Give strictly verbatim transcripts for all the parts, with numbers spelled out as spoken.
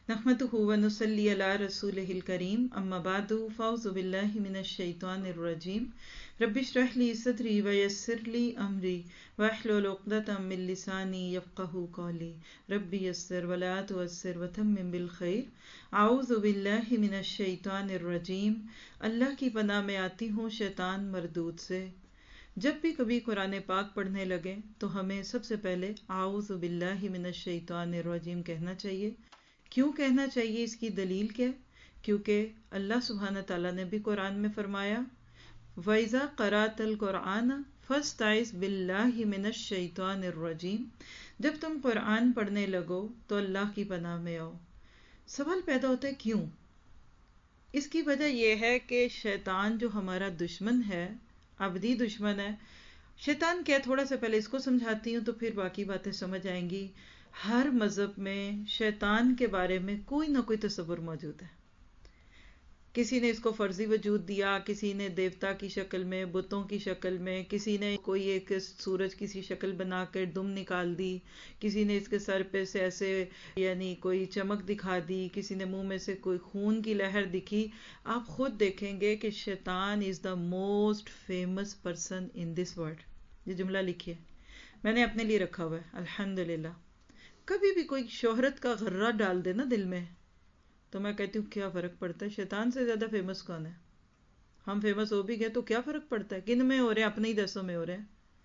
नहमदुहु व नुसल्ली अला रसूलिहिल करीम अम्मा बादु फ़अऊज़ु बिल्लाहि मिनश शैतानिर रजीम रब्बिश्रह ली सदरी व यस्सिर ली अमरी वहलुल उक़दतम मिन लिसानी यफ़क़हू क़ौली रब्बि यस्सिर व ला तुअस्सिर व तम्मिम बिल खैर अऊज़ु बिल्लाहि मिनश शैतानिर रजीम। अल्लाह की पनाह में आती हूँ शैतान मरदूद से। जब भी कभी कुरान पाक पढ़ने लगे तो हमें सबसे पहले आऊज़ु बिल्लाहि मिनश शैतानिर रजीम कहना चाहिए। क्यों कहना चाहिए, इसकी दलील क्या है? क्योंकि अल्लाह सुब्हानहू तआला ने भी कुरान में फरमाया वइज़ा क़राअतल कुरआन फ़स्तइज़ बिल्लाहि मिनश शैतानिर रजीम। जब तुम कुरान पढ़ने लगो तो अल्लाह की पनाह में आओ। सवाल पैदा होता है क्यों? इसकी वजह यह है कि शैतान जो हमारा दुश्मन है, अबदी दुश्मन है। शैतान क्या, थोड़ा सा पहले इसको समझाती हूँ तो फिर बाकी बातें समझ आएंगी। हर मज़हब में शैतान के बारे में कोई ना कोई तसव्वुर मौजूद है। किसी ने इसको फर्जी वजूद दिया, किसी ने देवता की शक्ल में, बुतों की शक्ल में, किसी ने कोई एक सूरज की सी शक्ल बनाकर दुम निकाल दी, किसी ने इसके सर पे से ऐसे यानी कोई चमक दिखा दी, किसी ने मुंह में से कोई खून की लहर दिखी। आप खुद देखेंगे कि शैतान is the most famous person in this world. ये जुमला लिखिए, मैंने अपने लिए रखा हुआ है अल्हम्दुलिल्लाह। कभी भी कोई शोहरत का गर्रा डाल देना दिल में तो मैं कहती हूँ क्या फ़र्क पड़ता है, शैतान से ज़्यादा फेमस कौन है? हम फेमस हो भी गए तो क्या फ़र्क पड़ता है, किन में हो रहे हैं, अपने ही देशों में हो रहे हैं।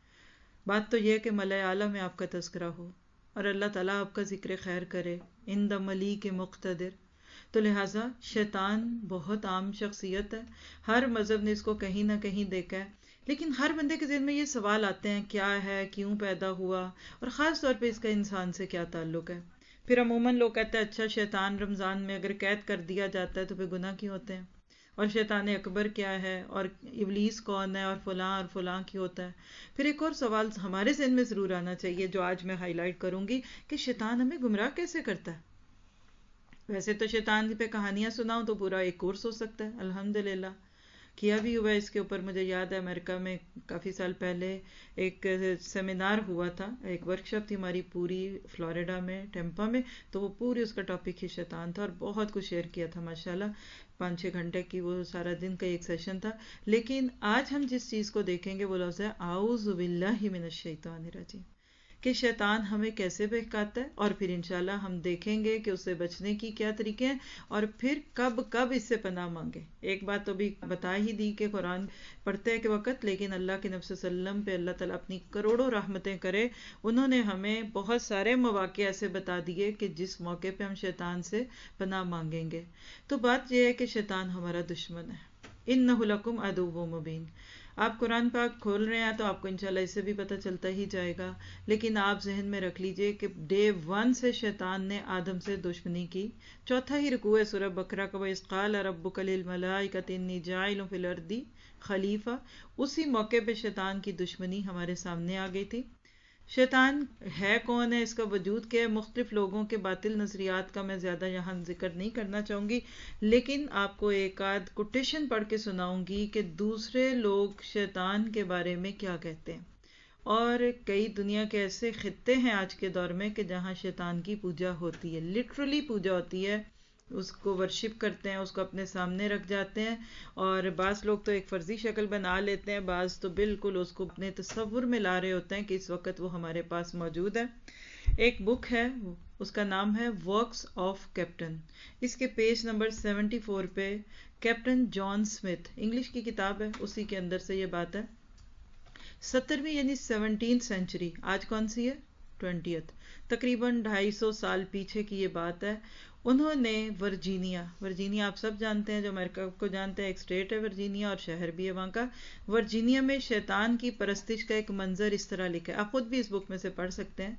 बात तो यह है कि मलाए आला में आपका तस्करा हो और अल्लाह ताला आपका जिक्र खैर करे इन द मलीक मुक़्तदिर। तो लिहाजा शैतान बहुत आम शख्सियत है, हर मज़हब ने इसको कहीं ना कहीं देखा है। लेकिन हर बंदे के ज़हन में ये सवाल आते हैं क्या है, क्यों पैदा हुआ और ख़ास तौर पे इसका इंसान से क्या ताल्लुक़ है। फिर अमूमन लोग कहते हैं अच्छा शैतान रमज़ान में अगर कैद कर दिया जाता है तो फिर गुनाह क्यों होते हैं, और शैतान अकबर क्या है, और इब्लीस कौन है, और फलां और फलां क्यों होता है। फिर एक और सवाल हमारे ज़हन में ज़रूर आना चाहिए जो आज मैं हाईलाइट करूँगी कि शैतान हमें गुमराह कैसे करता है। वैसे तो शैतान पे कहानियाँ सुनाऊँ तो पूरा एक कोर्स हो सकता है, अल्हम्दुलिल्लाह किया भी हुआ है इसके ऊपर। मुझे याद है अमेरिका में काफ़ी साल पहले एक सेमिनार हुआ था, एक वर्कशॉप थी हमारी पूरी फ्लोरिडा में टेम्पा में, तो वो पूरी उसका टॉपिक ही शैतान था और बहुत कुछ शेयर किया था माशाल्लाह। पाँच छः घंटे की वो सारा दिन का एक सेशन था। लेकिन आज हम जिस चीज़ को देखेंगे वो लफ्ज़ है आऊज़ु बिल्लाहि मिनश शैतानिर रजीम, कि शैतान हमें कैसे बहकाता है और फिर इंशाल्लाह हम देखेंगे कि उससे बचने की क्या तरीके हैं और फिर कब कब इससे पनाह मांगे। एक बात तो भी बता ही दी कि कुरान पढ़ते के वक़्त, लेकिन अल्लाह के नबी सल्लम पे अल्लाह ताला अपनी करोड़ों रहमतें करे, उन्होंने हमें बहुत सारे मौक़े ऐसे बता दिए कि जिस मौके पे हम शैतान से पनाह मांगेंगे। तो बात यह है कि शैतान हमारा दुश्मन है। इन्नहु लकुम अदुव्वुम मुबीन। आप कुरान पाक खोल रहे हैं तो आपको इंशाल्लाह इससे भी पता चलता ही जाएगा। लेकिन आप जहन में रख लीजिए कि डे वन से शैतान ने आदम से दुश्मनी की। चौथा ही रुकू है सूरह बकरा का, वइज़ क़ाल रब्बुका लिल मलाइकति इन्नी जाइलुन फिल अर्दी खलीफा। उसी मौके पे शैतान की दुश्मनी हमारे सामने आ गई थी। शैतान है कौन है, इसका वजूद क्या है, मुख्तलिफ लोगों के बातिल नज़रियात का मैं ज़्यादा यहाँ जिक्र नहीं करना चाहूँगी, लेकिन आपको एक आध कोटेशन पढ़ के सुनाऊँगी कि दूसरे लोग शैतान के बारे में क्या कहते हैं। और कई दुनिया के ऐसे खित्ते हैं आज के दौर में कि जहाँ शैतान की पूजा होती है, लिटरली पूजा होती है, उसको वर्शिप करते हैं, उसको अपने सामने रख जाते हैं। और बाज़ लोग तो एक फ़र्ज़ी शक्ल बना लेते हैं, बाज़ तो बिल्कुल उसको अपने तसव्वुर में ला रहे होते हैं कि इस वक्त वो हमारे पास मौजूद है। एक बुक है, उसका नाम है वर्क्स ऑफ कैप्टन। इसके पेज नंबर सेवेंटी फोर पे कैप्टन जॉन स्मिथ, इंग्लिश की किताब है, उसी के अंदर से ये बात है। सत्तरवीं यानी सेवनटीन सेंचुरी, आज कौन सी है, ट्वेंटियथ, तकरीबन ढाई सौ साल पीछे की ये बात है। उन्होंने वर्जीनिया, वर्जीनिया आप सब जानते हैं, जो अमेरिका को जानते हैं, एक स्टेट है वर्जीनिया और शहर भी है वहाँ का। वर्जीनिया में शैतान की परस्तिश का एक मंजर इस तरह लिखा है, आप खुद भी इस बुक में से पढ़ सकते हैं।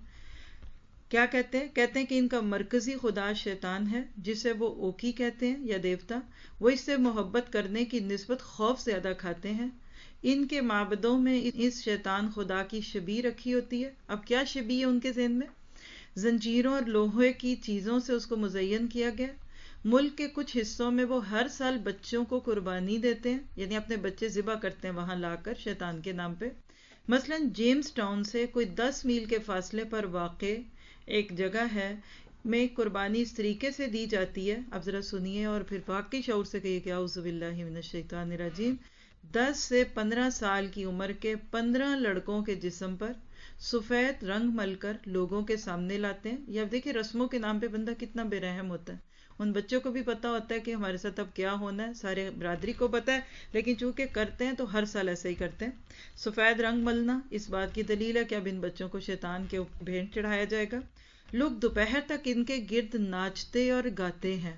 क्या कहते हैं? कहते हैं कि इनका मरकजी खुदा शैतान है, जिसे वो ओकी कहते हैं या देवता। वो इससे मोहब्बत करने की निस्बत खौफ ज़्यादा खाते हैं। इनके माबदों में इस शैतान खुदा की शबी रखी होती है। अब क्या शबी है उनके ज़हन में? जंजीरों और लोहे की चीज़ों से उसको मुज़य्यन किया गया। मुल्क के कुछ हिस्सों में वो हर साल बच्चों को कुर्बानी देते हैं, यानी अपने बच्चे ज़िबा करते हैं वहाँ लाकर शैतान के नाम पे। मसलन जेम्स टाउन से कोई दस मील के फासले पर वाक़े एक जगह है, میں قربانی اس طریقے سے دی جاتی ہے، اب ذرا سنیے اور پھر واقعی شعور سے کہیے کہ اعوذ باللہ من الشیطان الرجیم۔ دس سے پندرہ سال کی عمر کے پندرہ لڑکوں کے جسم پر سفید رنگ مل کر لوگوں کے سامنے لاتے ہیں۔ یا دیکھیں رسموں کے نام پہ بندہ کتنا بے رحم ہوتا ہے، ان بچوں کو بھی پتا ہوتا ہے کہ ہمارے ساتھ اب کیا ہونا ہے، سارے برادری کو پتا ہے، لیکن چونکہ کرتے ہیں تو ہر سال ایسا ہی کرتے ہیں۔ سفید رنگ ملنا اس بات کی دلیل ہے کہ اب ان بچوں کو شیطان کے اوپر بھینٹ چڑھایا جائے گا۔ لوگ دوپہر تک ان کے گرد ناچتے اور گاتے ہیں۔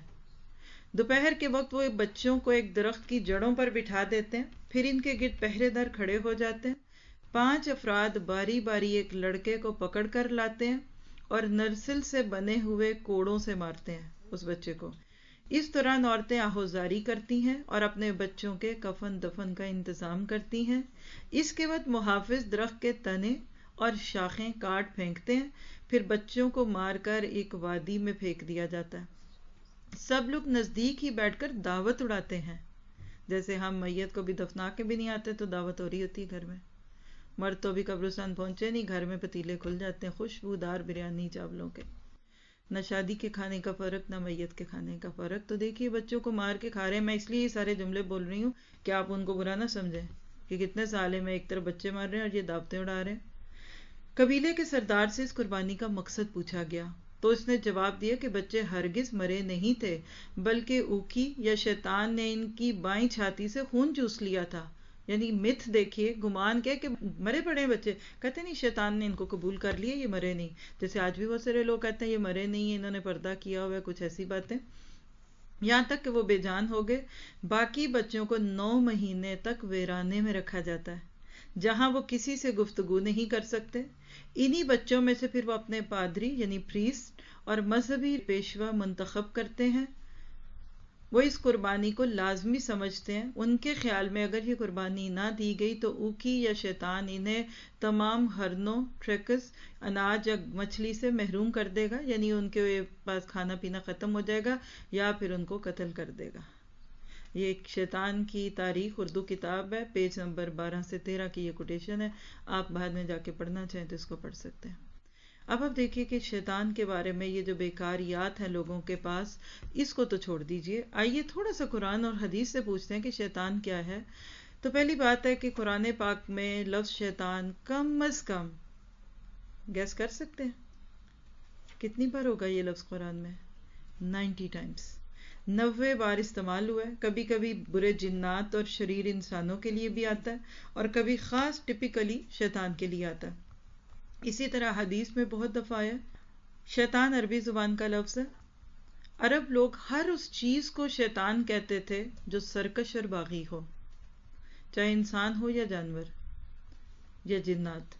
دوپہر کے وقت وہ بچوں کو ایک درخت کی جڑوں پر بٹھا دیتے ہیں، پھر ان کے گرد پہرے دار کھڑے ہو جاتے ہیں۔ پانچ افراد باری باری ایک لڑکے کو پکڑ کر لاتے ہیں اور نرسل سے بنے ہوئے کوڑوں سے مارتے ہیں اس بچے کو۔ اس دوران عورتیں آہوزاری کرتی ہیں اور اپنے بچوں کے کفن دفن کا انتظام کرتی ہیں۔ اس کے بعد محافظ درخت کے تنے اور شاخیں کاٹ پھینکتے ہیں، پھر بچوں کو مار کر ایک وادی میں پھینک دیا جاتا ہے۔ سب لوگ نزدیک ہی بیٹھ کر دعوت اڑاتے ہیں، جیسے ہم میت کو بھی دفنا کے بھی نہیں آتے تو دعوت ہو رہی ہوتی ہے گھر میں۔ مرد تو بھی قبرستان پہنچے نہیں، گھر میں پتیلے کھل جاتے ہیں خوشبودار بریانی چاولوں کے۔ نہ شادی کے کھانے کا فرق، نہ میت کے کھانے کا فرق۔ تو دیکھیے بچوں کو مار کے کھا رہے ہیں۔ میں اس لیے یہ سارے جملے بول رہی ہوں کہ آپ ان کو برا نہ سمجھیں کہ کتنے سالے میں ایک طرف بچے مار رہے ہیں اور یہ دعوتیں اڑا رہے ہیں۔ قبیلے کے سردار سے اس قربانی کا مقصد پوچھا گیا تو اس نے جواب دیا کہ بچے ہرگز مرے نہیں تھے، بلکہ اوکی یا شیطان نے ان کی بائیں چھاتی سے خون چوس لیا تھا۔ یعنی متھ دیکھیے، گمان کیا کہ مرے پڑے ہیں بچے، کہتے نہیں شیطان نے ان کو قبول کر لیا، یہ مرے نہیں۔ جیسے آج بھی بہت سارے لوگ کہتے ہیں یہ مرے نہیں ہیں، انہوں نے پردہ کیا ہوا ہے، کچھ ایسی باتیں، یہاں تک کہ وہ بے جان ہو گئے۔ باقی بچوں کو نو مہینے تک ویرانے میں رکھا جاتا ہے جہاں وہ کسی سے گفتگو نہیں کر سکتے۔ انہی بچوں میں سے پھر وہ اپنے پادری یعنی پریسٹ اور مذہبی پیشوا منتخب کرتے ہیں۔ وہ اس قربانی کو لازمی سمجھتے ہیں۔ ان کے خیال میں اگر یہ قربانی نہ دی گئی تو اوکی یا شیطان انہیں تمام ہرنوں، ٹریکس، اناج یا مچھلی سے محروم کر دے گا، یعنی ان کے پاس کھانا پینا ختم ہو جائے گا یا پھر ان کو قتل کر دے گا۔ یہ ایک شیطان کی تاریخ اردو کتاب ہے، پیج نمبر بارہ سے تیرہ کی یہ کوٹیشن ہے، آپ بعد میں جا کے پڑھنا چاہیں تو اس کو پڑھ سکتے ہیں۔ اب آپ دیکھیے کہ شیطان کے بارے میں یہ جو بیکاریات ہیں لوگوں کے پاس، اس کو تو چھوڑ دیجئے، آئیے تھوڑا سا قرآن اور حدیث سے پوچھتے ہیں کہ شیطان کیا ہے۔ تو پہلی بات ہے کہ قرآن پاک میں لفظ شیطان کم از کم گیس کر سکتے ہیں کتنی بار ہوگا یہ لفظ قرآن میں؟ نائنٹی ٹائمز، نوے بار استعمال ہوا ہے۔ کبھی کبھی برے جنات اور شریر انسانوں کے لیے بھی آتا ہے اور کبھی خاص ٹپیکلی شیطان کے لیے آتا ہے۔ اسی طرح حدیث میں بہت دفعہ آیا۔ شیطان عربی زبان کا لفظ ہے۔ عرب لوگ ہر اس چیز کو شیطان کہتے تھے جو سرکش اور باغی ہو، چاہے انسان ہو یا جانور یا جنات۔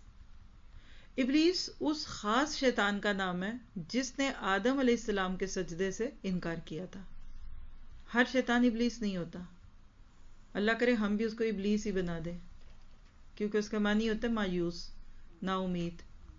ابلیس اس خاص شیطان کا نام ہے جس نے آدم علیہ السلام کے سجدے سے انکار کیا تھا۔ ہر شیطان ابلیس نہیں ہوتا، اللہ کرے ہم بھی اس کو ابلیس ہی بنا دیں، کیونکہ اس کا معنی ہوتا ہے مایوس، نا امید۔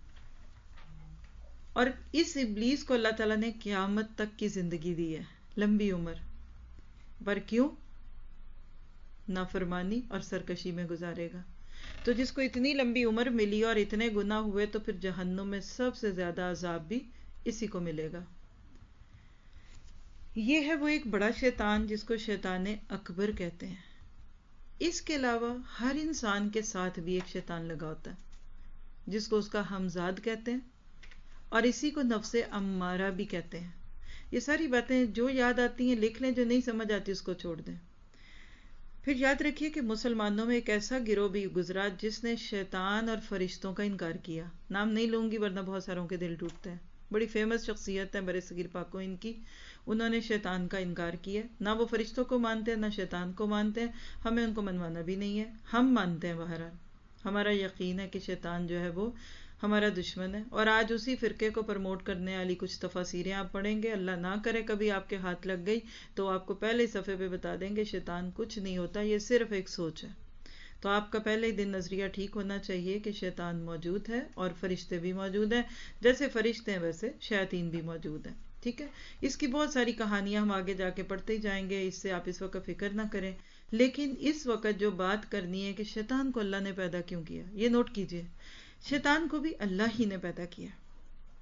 اور اس ابلیس کو اللہ تعالیٰ نے قیامت تک کی زندگی دی ہے، لمبی عمر، پر کیوں؟ نافرمانی اور سرکشی میں گزارے گا۔ تو جس کو اتنی لمبی عمر ملی اور اتنے گناہ ہوئے تو پھر جہنم میں سب سے زیادہ عذاب بھی اسی کو ملے گا۔ یہ ہے وہ ایک بڑا شیطان جس کو شیطان اکبر کہتے ہیں۔ اس کے علاوہ ہر انسان کے ساتھ بھی ایک شیطان لگا ہوتا ہے جس کو اس کا ہمزاد کہتے ہیں، اور اسی کو نفس امارہ بھی کہتے ہیں۔ یہ ساری باتیں جو یاد آتی ہیں لکھ لیں، جو نہیں سمجھ آتی اس کو چھوڑ دیں۔ پھر یاد رکھیے کہ مسلمانوں میں ایک ایسا گروہ بھی گزرا جس نے شیطان اور فرشتوں کا انکار کیا۔ نام نہیں لوں گی ورنہ بہت ساروں کے دل ٹوٹتے ہیں، بڑی فیمس شخصیت ہے برے صغیر پاک و ہند کی، انہوں نے شیطان کا انکار کیا۔ نہ وہ فرشتوں کو مانتے ہیں نہ شیطان کو مانتے ہیں، ہمیں ان کو منوانا بھی نہیں ہے، ہم مانتے ہیں۔ بہرحال ہمارا یقین ہے کہ شیطان جو ہے وہ ہمارا دشمن ہے، اور آج اسی فرقے کو پروموٹ کرنے والی کچھ تفاسیریں آپ پڑھیں گے، اللہ نہ کرے کبھی آپ کے ہاتھ لگ گئی تو آپ کو پہلے صفحے پہ بتا دیں گے شیطان کچھ نہیں ہوتا، یہ صرف ایک سوچ ہے۔ تو آپ کا پہلے ہی دن نظریہ ٹھیک ہونا چاہیے کہ شیطان موجود ہے اور فرشتے بھی موجود ہیں، جیسے فرشتے ہیں ویسے شیاطین بھی موجود ہیں، ٹھیک ہے۔ اس کی بہت ساری کہانیاں ہم آگے جا کے پڑھتے ہی جائیں گے، اس سے آپ اس وقت فکر نہ کریں، لیکن اس وقت جو بات کرنی ہے کہ شیطان کو اللہ نے پیدا کیوں کیا، یہ نوٹ کیجئے، شیطان کو بھی اللہ ہی نے پیدا کیا۔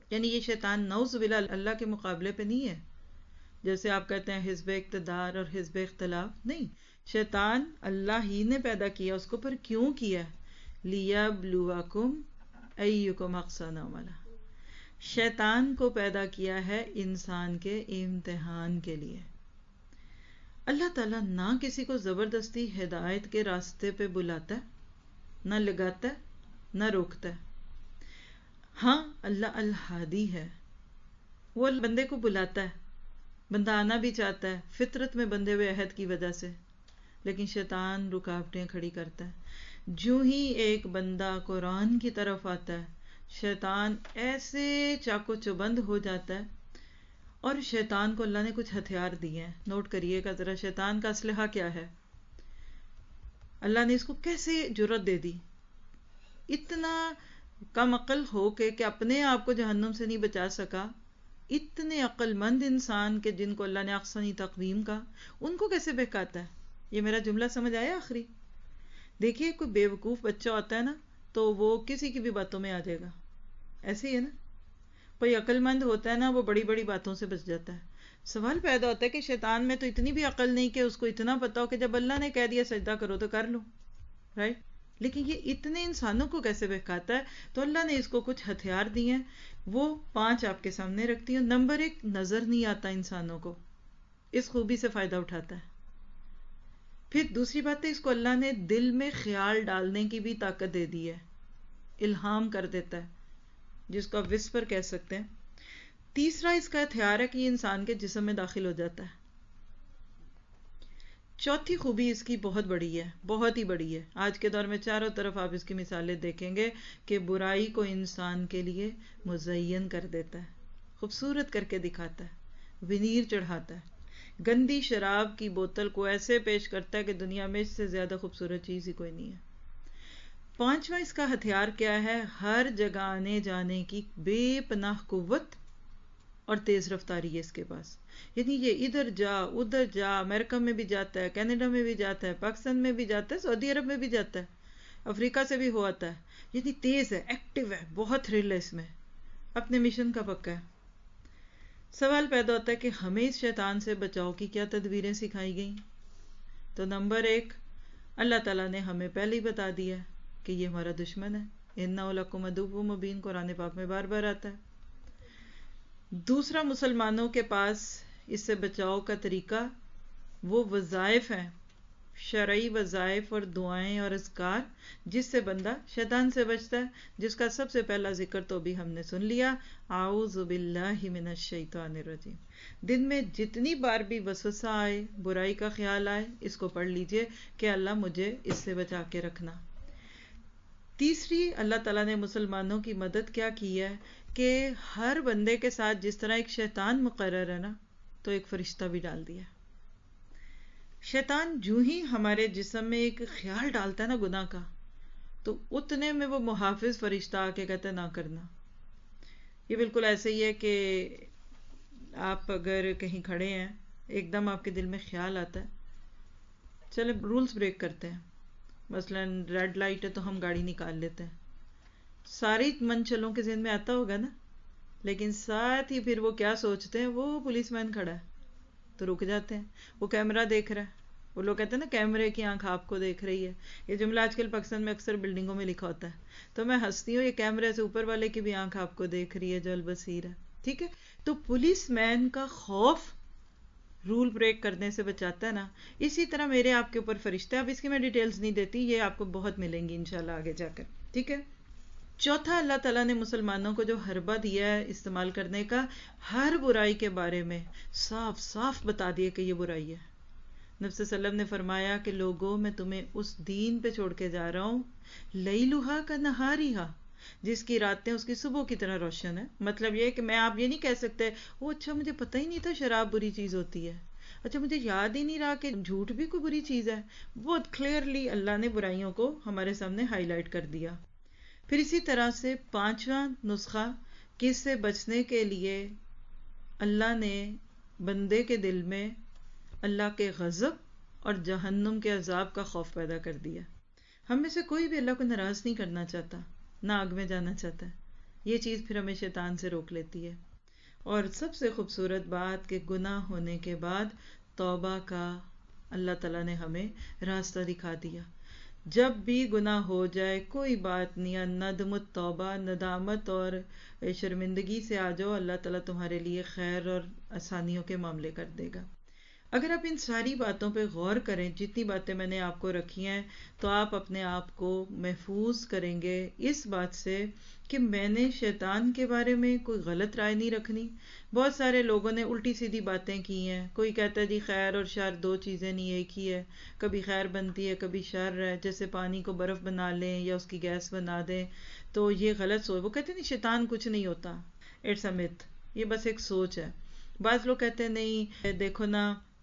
یعنی یہ شیطان نعوذ باللہ اللہ کے مقابلے پہ نہیں ہے، جیسے آپ کہتے ہیں حزب اقتدار اور حزب اختلاف، نہیں، شیطان اللہ ہی نے پیدا کیا اس کو، پر کیوں کیا؟ لِيَبْلُوَكُمْ أَيُّكُمْ أَحْسَنُ عَمَلًا، شیطان کو پیدا کیا ہے انسان کے امتحان کے لیے۔ اللہ تعالیٰ نہ کسی کو زبردستی ہدایت کے راستے پہ بلاتا ہے، نہ لگاتا ہے، نہ روکتا ہے۔ ہاں اللہ الہادی ہے، وہ بندے کو بلاتا ہے، بندہ آنا بھی چاہتا ہے فطرت میں بندے ہوئے عہد کی وجہ سے، لیکن شیطان رکاوٹیں کھڑی کرتا ہے۔ جو ہی ایک بندہ قرآن کی طرف آتا ہے، شیطان ایسے چاقو چوبند ہو جاتا ہے، اور شیطان کو اللہ نے کچھ ہتھیار دیے ہیں، نوٹ کریے گا ذرا شیطان کا اسلحہ کیا ہے، اللہ نے اس کو کیسے جرأت دے دی، اتنا کم عقل ہو کے کہ اپنے آپ کو جہنم سے نہیں بچا سکا، اتنے عقل مند انسان کہ جن کو اللہ نے احسنی تقویم کا، ان کو کیسے بہکاتا ہے؟ یہ میرا جملہ سمجھ آیا آخری؟ دیکھیے کوئی بیوقوف بچہ ہوتا ہے نا تو وہ کسی کی بھی باتوں میں آ جائے گا، ایسے ہی ہے نا، کوئی عقل مند ہوتا ہے نا وہ بڑی بڑی باتوں سے بچ جاتا ہے۔ سوال پیدا ہوتا ہے کہ شیطان میں تو اتنی بھی عقل نہیں کہ اس کو اتنا پتا ہو کہ جب اللہ نے کہہ دیا سجدہ کرو تو کر لو، رائٹ؟ لیکن یہ اتنے انسانوں کو کیسے بہکاتا ہے؟ تو اللہ نے اس کو کچھ ہتھیار دیے ہیں، وہ پانچ آپ کے سامنے رکھتی ہوں۔ نمبر ایک، نظر نہیں آتا انسانوں کو، اس خوبی سے فائدہ اٹھاتا ہے۔ پھر دوسری بات ہے، اس کو اللہ نے دل میں خیال ڈالنے کی بھی طاقت دے دی ہے، الہام کر دیتا ہے، جس کو آپ وسپر کہہ سکتے ہیں۔ تیسرا اس کا ہتھیار ہے کہ یہ انسان کے جسم میں داخل ہو جاتا ہے۔ چوتھی خوبی اس کی بہت بڑی ہے، بہت ہی بڑی ہے۔ آج کے دور میں چاروں طرف آپ اس کی مثالیں دیکھیں گے کہ برائی کو انسان کے لیے مزین کر دیتا ہے، خوبصورت کر کے دکھاتا ہے، ونیر چڑھاتا ہے، گندی شراب کی بوتل کو ایسے پیش کرتا ہے کہ دنیا میں اس سے زیادہ خوبصورت چیز ہی کوئی نہیں ہے۔ پانچواں اس کا ہتھیار کیا ہے؟ ہر جگہ آنے جانے کی بے پناہ قوت اور تیز رفتاری ہے اس کے پاس، یعنی یہ ادھر جا ادھر جا، امریکہ میں بھی جاتا ہے، کینیڈا میں بھی جاتا ہے، پاکستان میں بھی جاتا ہے، سعودی عرب میں بھی جاتا ہے، افریقہ سے بھی ہو آتا ہے، یعنی تیز ہے، ایکٹیو ہے، بہت تھرل ہے اس میں، اپنے مشن کا پکا ہے۔ سوال پیدا ہوتا ہے کہ ہمیں اس شیطان سے بچاؤ کی کیا تدبیریں سکھائی گئیں؟ تو نمبر ایک، اللہ تعالیٰ نے ہمیں پہلے ہی بتا دیا کہ یہ ہمارا دشمن ہے، اِنَّهُ لَكُمْ عَدُوٌّ مُبِینٌ، قرآن پاک میں بار بار آتا ہے۔ دوسرا، مسلمانوں کے پاس اس سے بچاؤ کا طریقہ وہ وظائف ہیں، شرعی وظائف اور دعائیں اور اذکار، جس سے بندہ شیطان سے بچتا ہے، جس کا سب سے پہلا ذکر تو بھی ہم نے سن لیا، اعوذ باللہ من الشیطان الرجیم۔ دن میں جتنی بار بھی وسوسہ آئے، برائی کا خیال آئے، اس کو پڑھ لیجئے کہ اللہ مجھے اس سے بچا کے رکھنا۔ تیسری، اللہ تعالیٰ نے مسلمانوں کی مدد کیا کی ہے کہ ہر بندے کے ساتھ جس طرح ایک شیطان مقرر ہے نا، تو ایک فرشتہ بھی ڈال دیا۔ شیطان جو ہی ہمارے جسم میں ایک خیال ڈالتا ہے نا گناہ کا، تو اتنے میں وہ محافظ فرشتہ آ کے کہتا ہے نہ کرنا۔ یہ بالکل ایسے ہی ہے کہ آپ اگر کہیں کھڑے ہیں، ایک دم آپ کے دل میں خیال آتا ہے، چلے رولز بریک کرتے ہیں، مثلا ریڈ لائٹ ہے تو ہم گاڑی نکال لیتے ہیں، ساری منچلوں کے ذہن میں آتا ہوگا نا، لیکن ساتھ ہی پھر وہ کیا سوچتے ہیں، وہ پولیس مین کھڑا ہے تو رک جاتے ہیں، وہ کیمرہ دیکھ رہا ہے، وہ لوگ کہتے ہیں نا کیمرے کی آنکھ آپ کو دیکھ رہی ہے، یہ جملہ آج کل پاکستان میں اکثر بلڈنگوں میں لکھا ہوتا ہے، تو میں ہنستی ہوں، یہ کیمرے سے اوپر والے کی بھی آنکھ آپ کو دیکھ رہی ہے جو البصیر ہے، ٹھیک ہے؟ تو پولیس مین کا خوف رول بریک کرنے سے بچاتا ہے نا، اسی طرح میرے آپ کے اوپر فرشتہ، اب اس کی میں ڈیٹیلز نہیں دیتی، یہ آپ کو بہت ملیں گی انشاءاللہ آگے جا کر، ٹھیک ہے؟ چوتھا، اللہ تعالیٰ نے مسلمانوں کو جو حربہ دیا ہے استعمال کرنے کا، ہر برائی کے بارے میں صاف صاف بتا دیا کہ یہ برائی ہے۔ نبی صلی اللہ علیہ وسلم نے فرمایا کہ لوگوں میں تمہیں اس دین پہ چھوڑ کے جا رہا ہوں، لیلھا کنہاریھا، جس کی راتیں اس کی صبح کی طرح روشن ہے۔ مطلب یہ کہ میں آپ یہ نہیں کہہ سکتے وہ اچھا مجھے پتہ ہی نہیں تھا شراب بری چیز ہوتی ہے، اچھا مجھے یاد ہی نہیں رہا کہ جھوٹ بھی کوئی بری چیز ہے۔ بہت کلیئرلی اللہ نے برائیوں کو ہمارے سامنے ہائی لائٹ کر دیا۔ پھر اسی طرح سے پانچواں نسخہ کہ اس سے بچنے کے لیے اللہ نے بندے کے دل میں اللہ کے غضب اور جہنم کے عذاب کا خوف پیدا کر دیا۔ ہم میں سے کوئی بھی اللہ کو ناراض نہیں کرنا چاہتا، نہ آگ میں جانا چاہتا ہے، یہ چیز پھر ہمیں شیطان سے روک لیتی ہے. اور سب سے خوبصورت بات کہ گناہ ہونے کے بعد توبہ کا اللہ تعالیٰ نے ہمیں راستہ دکھا دیا. جب بھی گناہ ہو جائے کوئی بات نہیں، ندم توبہ، ندامت اور شرمندگی سے آ جاؤ، اللہ تعالیٰ تمہارے لیے خیر اور آسانیوں کے معاملے کر دے گا. اگر آپ ان ساری باتوں پہ غور کریں، جتنی باتیں میں نے آپ کو رکھی ہیں، تو آپ اپنے آپ کو محفوظ کریں گے اس بات سے کہ میں نے شیطان کے بارے میں کوئی غلط رائے نہیں رکھنی. بہت سارے لوگوں نے الٹی سیدھی باتیں کی ہیں. کوئی کہتا ہے جی خیر اور شر دو چیزیں نہیں ایک ہی ہے، کبھی خیر بنتی ہے کبھی شر ہے، جیسے پانی کو برف بنا لیں یا اس کی گیس بنا دیں، تو یہ غلط سوچ. وہ کہتے ہیں نہیں شیطان کچھ نہیں ہوتا، اٹس اے myth، یہ بس ایک سوچ ہے. بعض لوگ کہتے ہیں نہیں دیکھو نا،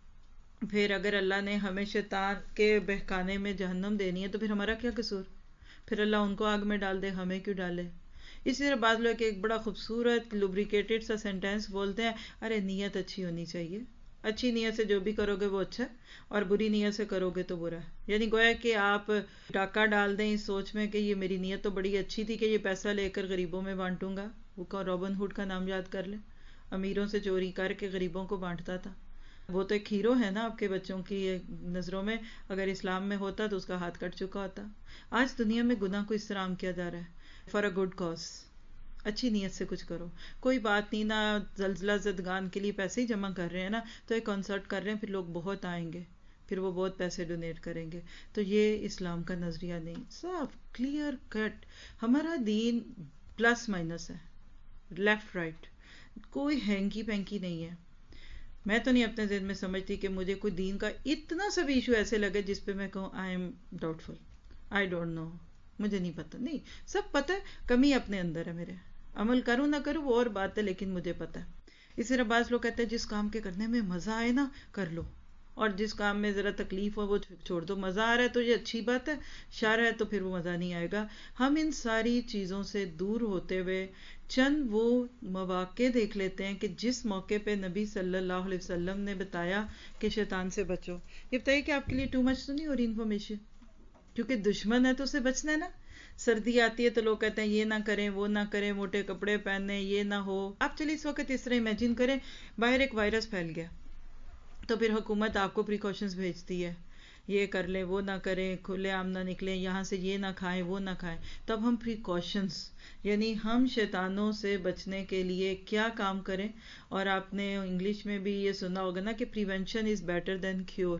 پھر اگر اللہ نے ہمیں شیطان کے بہکانے میں جہنم دینی ہے تو پھر ہمارا کیا قصور، پھر اللہ ان کو آگ میں ڈال دے، ہمیں کیوں ڈالے. اسی طرح بعض لوگ ایک بڑا خوبصورت لوبریکیٹڈ سا سینٹینس بولتے ہیں، ارے نیت اچھی ہونی چاہیے، اچھی نیت سے جو بھی کرو گے وہ اچھا ہے اور بری نیت سے کرو گے تو برا ہے. یعنی گویا کہ آپ ڈاکہ ڈال دیں اس سوچ میں کہ یہ میری نیت تو بڑی اچھی تھی کہ یہ پیسہ لے کر غریبوں میں بانٹوں گا. وہ رابن ہوڈ کا نام یاد کر لیں، امیروں سے چوری کر کے غریبوں کو بانٹتا تھا. وہ تو ایک ہیرو ہے نا آپ کے بچوں کی نظروں میں، اگر اسلام میں ہوتا تو اس کا ہاتھ کٹ چکا ہوتا. آج دنیا میں گناہ کو اس طرح عام کیا جا رہا ہے، فار اے گڈ کاز. اچھی نیت سے کچھ کرو، کوئی بات نہیں نا. زلزلہ زدگان کے لیے پیسے ہی جمع کر رہے ہیں نا، تو ایک کنسرٹ کر رہے ہیں، پھر لوگ بہت آئیں گے، پھر وہ بہت پیسے ڈونیٹ کریں گے. تو یہ اسلام کا نظریہ نہیں، صاف کلیئر کٹ. ہمارا دین پلس مائنس ہے، لیفٹ رائٹ، کوئی ہینکی پینکی نہیں ہے. میں تو نہیں اپنے ذہن میں سمجھتی کہ مجھے کوئی دین کا اتنا سا بھی ایشو ایسے لگے جس پہ میں کہوں I am doubtful, I don't know, مجھے نہیں پتا. نہیں، سب پتہ ہے، کمی اپنے اندر ہے میرے. عمل کروں نہ کروں وہ اور بات ہے، لیکن مجھے پتا ہے. اسی طرح بعض لوگ کہتے ہیں جس کام کے کرنے میں مزہ آئے نا کر لو، اور جس کام میں ذرا تکلیف ہو وہ چھوڑ دو. مزہ آ رہا ہے تو یہ اچھی بات ہے، شر ہے تو پھر وہ مزہ نہیں آئے گا. ہم ان ساری چیزوں سے دور ہوتے ہوئے چند وہ مواقع دیکھ لیتے ہیں کہ جس موقع پہ نبی صلی اللہ علیہ وسلم نے بتایا کہ شیطان سے بچو. یہ بتائیے کہ آپ کے لیے ٹو مچ تو نہیں ہو رہی انفارمیشن؟ کیونکہ دشمن ہے تو اسے بچنا ہے نا. سردی آتی ہے تو لوگ کہتے ہیں یہ نہ کریں وہ نہ کریں، موٹے کپڑے پہنیں، یہ نہ ہو. آپ چلیے اس وقت اس طرح امیجن کریں باہر ایک وائرس پھیل گیا تو پھر حکومت آپ کو پریکاشنز بھیجتی ہے، یہ کر لیں وہ نہ کریں، کھلے عام نہ نکلیں، یہاں سے یہ نہ کھائیں وہ نہ کھائیں. تب ہم پریکاشنز یعنی ہم شیطانوں سے بچنے کے لیے کیا کام کریں. اور آپ نے انگلش میں بھی یہ سنا ہوگا نا کہ prevention is better than cure,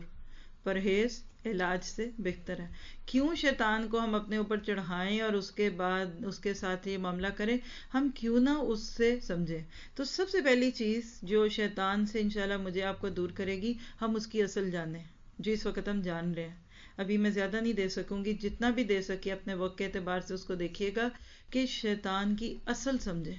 پرہیز علاج سے بہتر ہے. کیوں شیطان کو ہم اپنے اوپر چڑھائیں اور اس کے بعد اس کے ساتھ یہ معاملہ کریں؟ ہم کیوں نہ اس سے سمجھیں. تو سب سے پہلی چیز جو شیطان سے انشاءاللہ مجھے آپ کو دور کرے گی، ہم اس کی اصل جانیں، جو اس وقت ہم جان رہے ہیں. ابھی میں زیادہ نہیں دے سکوں گی، جتنا بھی دے سکی اپنے وقت کے اعتبار سے اس کو دیکھیے گا کہ شیطان کی اصل سمجھے.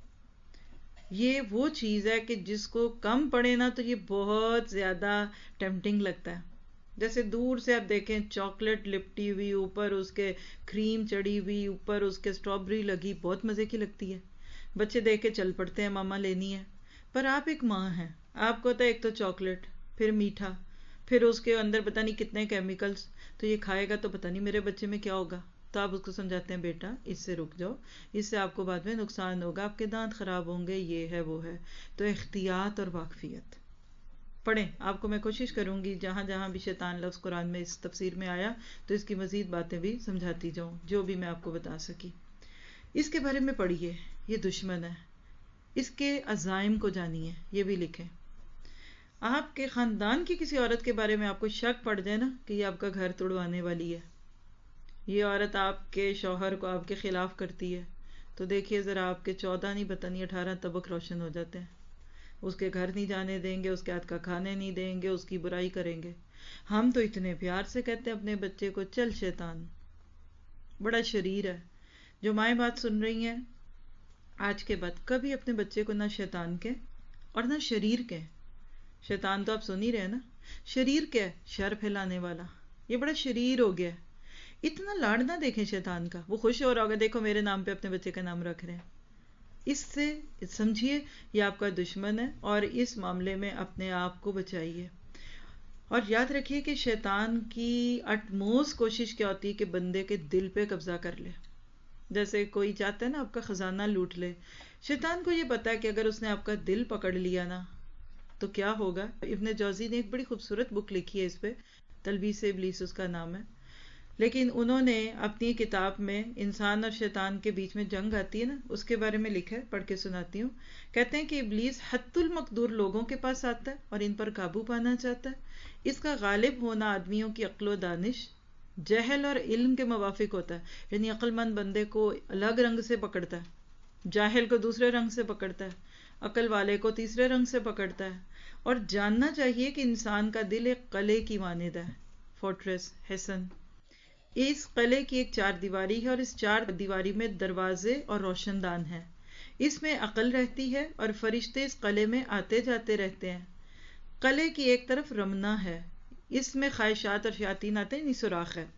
یہ وہ چیز ہے کہ جس کو کم پڑے نا تو یہ بہت زیادہ ٹیمپٹنگ لگتا ہے. جیسے دور سے آپ دیکھیں چاکلیٹ لپٹی ہوئی، اوپر اس کے کریم چڑی ہوئی، اوپر اس کے اسٹرابری لگی، بہت مزے کی لگتی ہے. بچے دیکھ کے چل پڑتے ہیں ماما لینی ہے. پر آپ ایک ماں ہیں، آپ کو ہوتا ہے ایک تو چاکلیٹ، پھر میٹھا، پھر اس کے اندر پتہ نہیں کتنے کیمیکلز، تو یہ کھائے گا تو پتہ نہیں میرے بچے میں کیا ہوگا. تو آپ اس کو سمجھاتے ہیں بیٹا اس سے رک جاؤ، اس سے آپ کو بعد میں نقصان ہوگا، آپ کے دانت خراب ہوں گے، یہ ہے وہ ہے. تو احتیاط اور واقفیت پڑھیں. آپ کو میں کوشش کروں گی جہاں جہاں بھی شیطان لفظ قرآن میں اس تفسیر میں آیا تو اس کی مزید باتیں بھی سمجھاتی جاؤں جو بھی میں آپ کو بتا سکی. اس کے بارے میں پڑھیے، یہ دشمن ہے، اس کے عزائم کو جانیے، یہ بھی لکھیں. آپ کے خاندان کی کسی عورت کے بارے میں آپ کو شک پڑ جائے نا کہ یہ آپ کا گھر توڑوانے والی ہے، یہ عورت آپ کے شوہر کو آپ کے خلاف کرتی ہے، تو دیکھیے ذرا آپ کے چودہ نہیں پتہ نہیں اٹھارہ طبق روشن ہو جاتے ہیں. اس کے گھر نہیں جانے دیں گے، اس کے ہاتھ کا کھانے نہیں دیں گے، اس کی برائی کریں گے. ہم تو اتنے پیار سے کہتے ہیں اپنے بچے کو چل شیطان بڑا شریر ہے. جو مائیں بات سن رہی ہیں آج کے بعد کبھی اپنے بچے کو نہ شیطان کے اور نہ شریر کے. شیطان تو آپ سن ہی رہے نا، شریر کیا ہے؟ شر پھیلانے والا. یہ بڑا شریر ہو گیا ہے. اتنا لاڑ نہ دیکھیں شیطان کا، وہ خوش ہو رہا ہوگا دیکھو میرے نام پہ اپنے بچے کا نام رکھ رہے ہیں. اس سے سمجھیے یہ آپ کا دشمن ہے اور اس معاملے میں اپنے آپ کو بچائیے. اور یاد رکھیے کہ شیطان کی اٹموسٹ کوشش کیا ہوتی ہے کہ بندے کے دل پہ قبضہ کر لے. جیسے کوئی چاہتا ہے نا آپ کا خزانہ لوٹ لے. شیطان کو یہ پتا ہے کہ اگر اس نے آپ کا دل پکڑ لیا نا تو کیا ہوگا. ابن جوزی نے ایک بڑی خوبصورت بک لکھی ہے اس پہ، تلبیس ابلیس اس کا نام ہے. لیکن انہوں نے اپنی کتاب میں انسان اور شیطان کے بیچ میں جنگ آتی ہے نا، اس کے بارے میں لکھا ہے، پڑھ کے سناتی ہوں. کہتے ہیں کہ ابلیس حت المقدور لوگوں کے پاس آتا ہے اور ان پر قابو پانا چاہتا ہے. اس کا غالب ہونا آدمیوں کی عقل و دانش، جہل اور علم کے موافق ہوتا ہے. یعنی عقل مند بندے کو الگ رنگ سے پکڑتا ہے، جاہل کو دوسرے رنگ سے پکڑتا ہے، عقل والے کو تیسرے رنگ سے پکڑتا ہے. اور جاننا چاہیے کہ انسان کا دل ایک قلعے کی مانند ہے، فورٹریس حصن. اس قلعے کی ایک چار دیواری ہے اور اس چار دیواری میں دروازے اور روشن دان ہیں. اس میں عقل رہتی ہے اور فرشتے اس قلعے میں آتے جاتے رہتے ہیں. قلعے کی ایک طرف رمنا ہے، اس میں خواہشات اور شیاطین آتے ہیں، نہیں سوراخ ہے،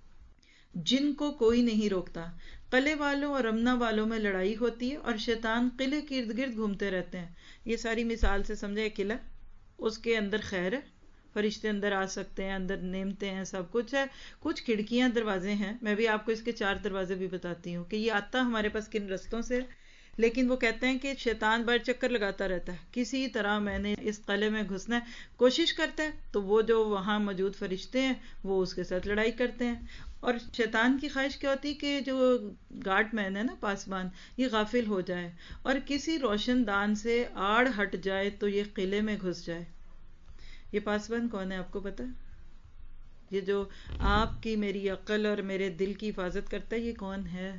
جن کو کوئی نہیں روکتا. قلعے والوں اور رمنا والوں میں لڑائی ہوتی ہے اور شیطان قلعے کے ارد گرد گھومتے رہتے ہیں. یہ ساری مثال سے سمجھے قلعہ، اس کے اندر خیر ہے، فرشتے اندر آ سکتے ہیں، اندر نعمتیں ہیں، سب کچھ ہے. کچھ کھڑکیاں دروازے ہیں، میں بھی آپ کو اس کے چار دروازے بھی بتاتی ہوں کہ یہ آتا ہمارے پاس کن رستوں سے. لیکن وہ کہتے ہیں کہ شیطان باہر چکر لگاتا رہتا ہے، کسی طرح میں نے اس قلعے میں گھسنا ہے، کوشش کرتا ہے تو وہ جو وہاں موجود فرشتے ہیں وہ اس کے ساتھ لڑائی کرتے ہیں. اور شیطان کی خواہش کیا ہوتی کہ جو گارڈ مین ہے نا، پاسبان، یہ غافل ہو جائے اور کسی روشن دان سے آڑ ہٹ جائے تو یہ قلعے میں گھس جائے. یہ پاسبان کون ہے آپ کو پتا؟ یہ جو آپ کی میری عقل اور میرے دل کی حفاظت کرتا ہے، یہ کون ہے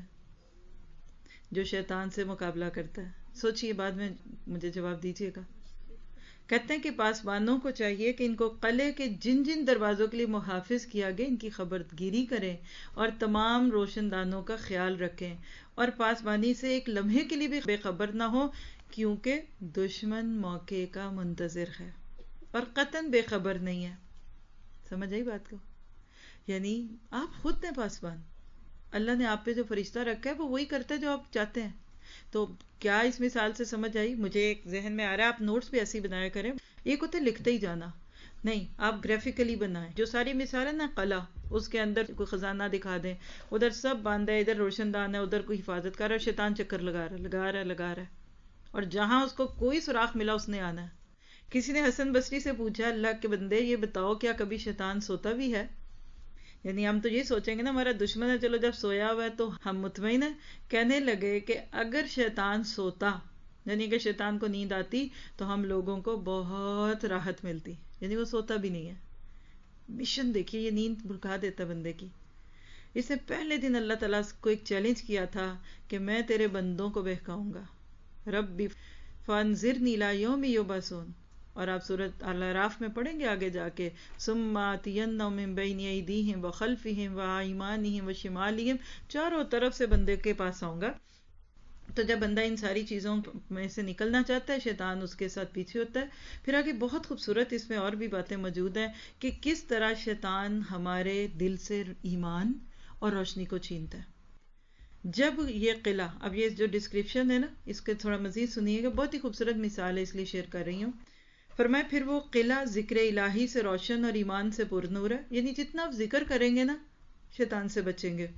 جو شیطان سے مقابلہ کرتا ہے؟ سوچئے، بعد میں مجھے جواب دیجیے گا. کہتے ہیں کہ پاسبانوں کو چاہیے کہ ان کو قلعے کے جن جن دروازوں کے لیے محافظ کیا گیا ان کی خبردگیری کریں اور تمام روشن دانوں کا خیال رکھیں، اور پاسبانی سے ایک لمحے کے لیے بھی بے خبر نہ ہو، کیونکہ دشمن موقع کا منتظر ہے اور قطعاً بے خبر نہیں ہے. سمجھ آئی بات کو؟ یعنی آپ خود ہیں پاسبان، اللہ نے آپ پہ جو فرشتہ رکھا ہے وہ وہی کرتا ہے جو آپ چاہتے ہیں. تو کیا اس مثال سے سمجھ آئی؟ مجھے ایک ذہن میں آ رہا ہے، آپ نوٹس بھی ایسے بنایا کریں. ایک ہوتا ہے لکھتے ہی جانا، نہیں آپ گرافیکلی بنائیں. جو ساری مثال ہے نا، قلعہ، اس کے اندر کوئی خزانہ دکھا دیں، ادھر سب باندھا ہے، ادھر روشن دان ہے، ادھر کوئی حفاظت کر رہا ہے، شیطان چکر لگا رہا ہے لگا رہا ہے لگا رہا ہے اور جہاں اس کو کوئی سوراخ ملا اس نے آنا ہے. کسی نے حسن بصری سے پوچھا، اللہ کے بندے یہ بتاؤ کیا کبھی شیطان سوتا بھی ہے؟ یعنی ہم تو یہ سوچیں گے نا ہمارا دشمن ہے، چلو جب سویا ہوا ہے تو ہم مطمئن ہیں. کہنے لگے کہ اگر شیطان سوتا، یعنی کہ شیطان کو نیند آتی تو ہم لوگوں کو بہت راحت ملتی. یعنی وہ سوتا بھی نہیں ہے. مشن دیکھیے، یہ نیند بھگا دیتا بندے کی. اس نے پہلے دن اللہ تعالیٰ کو ایک چیلنج کیا تھا کہ میں تیرے بندوں کو بہکاؤں گا، ربی فانذرنی الی یوم یبعثون. اور آپ سورۃ الاعراف میں پڑھیں گے آگے جا کے، ثم آتینہم من بین ایدیہم وخلفہم وایمانہم وشمالہم، چاروں طرف سے بندے کے پاس آؤں گا. تو جب بندہ ان ساری چیزوں میں سے نکلنا چاہتا ہے، شیطان اس کے ساتھ پیچھے ہوتا ہے. پھر آگے بہت خوبصورت اس میں اور بھی باتیں موجود ہیں کہ کس طرح شیطان ہمارے دل سے ایمان اور روشنی کو چھینتا ہے. جب یہ قلعہ، اب یہ جو ڈسکرپشن ہے نا، اس کے تھوڑا مزید سنیے گا، بہت ہی خوبصورت مثال ہے اس لیے شیئر کر رہی ہوں. فرمایا پھر وہ قلعہ ذکر الہی سے روشن اور ایمان سے پر نور ہے. یعنی جتنا آپ ذکر کریں گے نا، شیطان سے بچیں گے.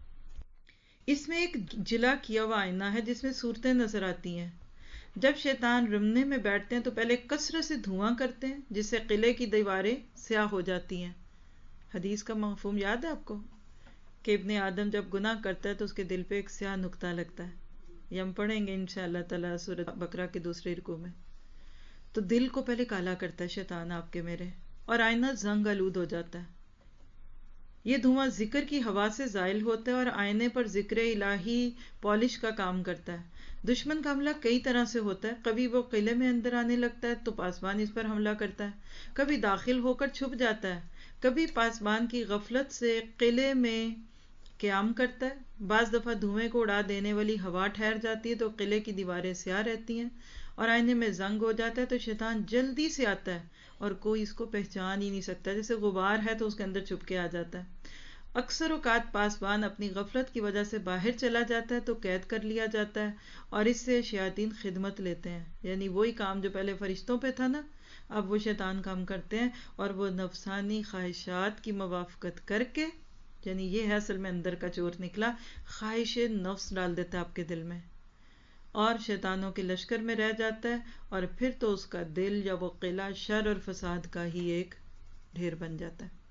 اس میں ایک جلا کیا ہوا آئینہ ہے جس میں صورتیں نظر آتی ہیں. جب شیطان رمنے میں بیٹھتے ہیں تو پہلے کثرت سے دھواں کرتے ہیں جس سے قلعے کی دیواریں سیاہ ہو جاتی ہیں. حدیث کا مفہوم یاد ہے آپ کو کہ ابن آدم جب گناہ کرتا ہے تو اس کے دل پہ ایک سیاہ نقطہ لگتا ہے. یہ ہم پڑھیں گے انشاءاللہ تعالی سورۃ بقرہ کے دوسرے رکوع میں. تو دل کو پہلے کالا کرتا ہے شیطان آپ کے میرے، اور آئینہ زنگ آلود ہو جاتا ہے. یہ دھواں ذکر کی ہوا سے زائل ہوتا ہے اور آئینے پر ذکر الہی پالش کا کام کرتا ہے. دشمن کا حملہ کئی طرح سے ہوتا ہے. کبھی وہ قلعے میں اندر آنے لگتا ہے تو پاسبان اس پر حملہ کرتا ہے، کبھی داخل ہو کر چھپ جاتا ہے، کبھی پاسبان کی غفلت سے قلعے میں قیام کرتا ہے. بعض دفعہ دھوئیں کو اڑا دینے والی ہوا ٹھہر جاتی ہے تو قلعے کی دیواریں سیاہ رہتی ہیں اور آئینے میں زنگ ہو جاتا ہے تو شیطان جلدی سے آتا ہے اور کوئی اس کو پہچان ہی نہیں سکتا. جیسے غبار ہے تو اس کے اندر چھپ کے آ جاتا ہے. اکثر اوقات پاسبان اپنی غفلت کی وجہ سے باہر چلا جاتا ہے تو قید کر لیا جاتا ہے اور اس سے شیاطین خدمت لیتے ہیں. یعنی وہی کام جو پہلے فرشتوں پہ تھا نا، اب وہ شیطان کام کرتے ہیں اور وہ نفسانی خواہشات کی موافقت کر کے یعنی یہ ہے اصل میں اندر کا چور نکلا، خواہش نفس ڈال دیتا ہے آپ کے دل میں اور شیطانوں کے لشکر میں رہ جاتا ہے، اور پھر تو اس کا دل یا وہ قلعہ شر اور فساد کا ہی ایک ڈھیر بن جاتا ہے۔